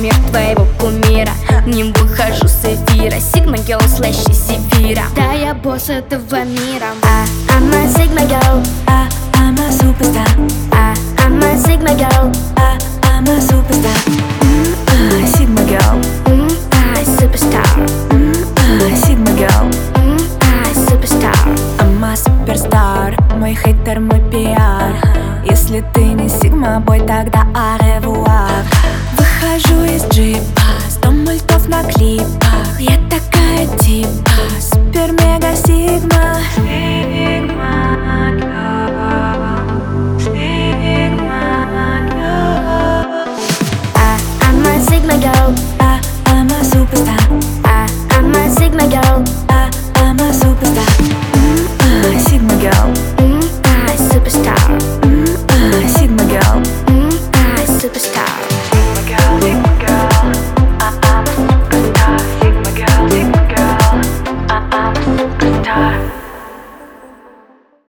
мир твоего кумира. Не выхожу с эфира, Sigma Girl слэш из Сефира. Да, я босс этого мира. I'm a Sigma Girl, I'm a superstar. I'm a Sigma Girl, I'm a superstar. Sigma Girl, I superstar, Sigma Girl, I superstar. I'm a superstar. Мой хейтер, мой пиар. Если ты не Sigma Boy, тогда au revoir. Выхожу из джипа, 100 мультов на клипах. Я такая типа супер-мега Sigma. I'm a Sigma Girl, I'm a superstar. I'm a Sigma Girl, I'm a superstar. Sigma Girl, I superstar, Sigma Girl, I superstar. Sigma Girl.